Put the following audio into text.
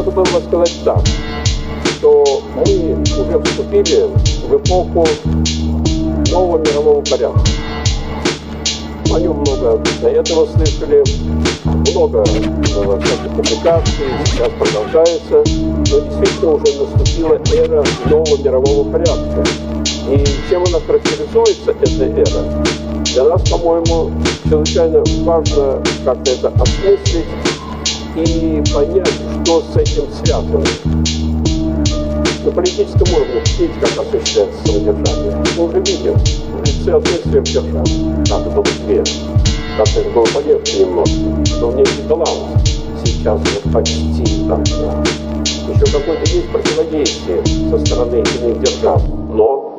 можно было бы сказать так, что мы уже вступили в эпоху нового мирового порядка. О нем много до этого слышали, много всяких публикаций, сейчас продолжается, но действительно уже наступила эра нового мирового порядка. И чем она характеризуется, эта эра, для нас, по-моему, чрезвычайно важно как-то это осмыслить и понять, что с этим связано. На политическом уровне, видите, как осуществляется самодержавие. Мы уже видим в лице отсутствия державы, как это быстрее, как это было полегче немножко, но в некий баланс сейчас вот почти так, да. Еще какое-то есть противодействие со стороны иных держав, но